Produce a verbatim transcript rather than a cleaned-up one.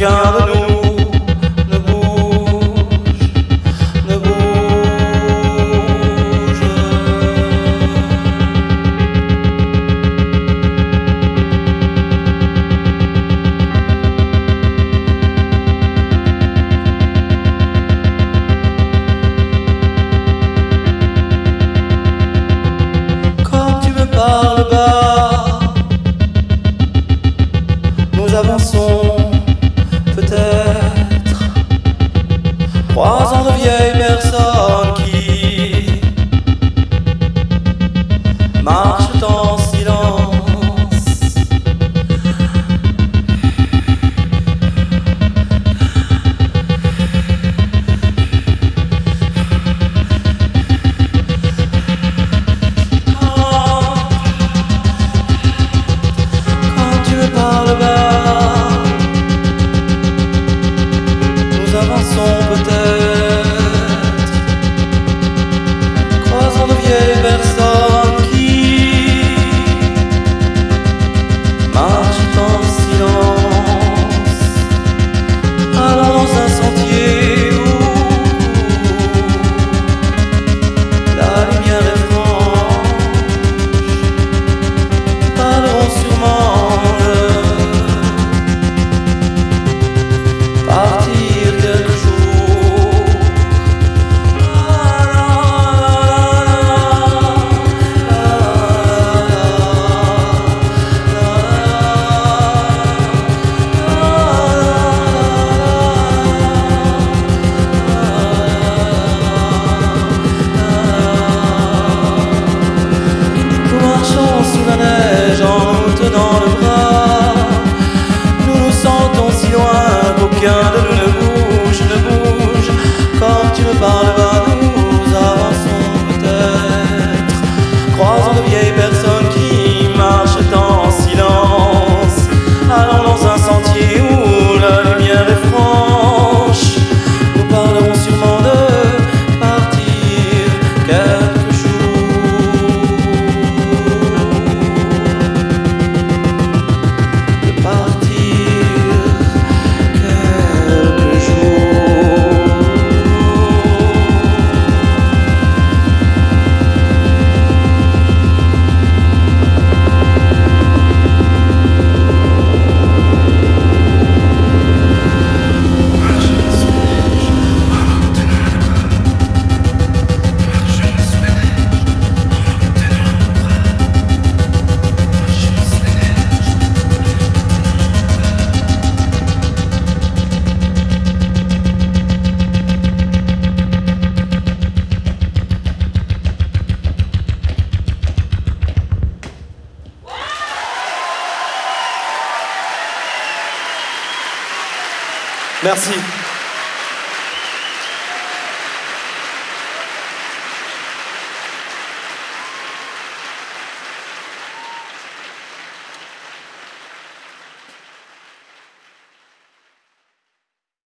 qu'aucun de nous ne bouge, ne bouge. Quand tu me parles bas, nous avançons peut-être, croisant de vieilles personnes qui marchent en silence. Quand, quand tu me parles bas, nous avançons peut-être, croisant de vieilles personnes qui marchent en silence, allant dans un sentier où la lumière est franche. Parleront sûrement de partir quelque jour. Nous marchons sous la neige en nous tenant le bras. Nous nous sentons si loin qu'aucun de nous ne bouge, ne bouge. Quand tu me parles bas, nous avançons peut-être, croisant de vieilles personnes qui marchent en silence, allant dans un sentier où la lumière est franche. Nous parlerons sûrement de partir quelque jour, de partir quelque jour. Merci.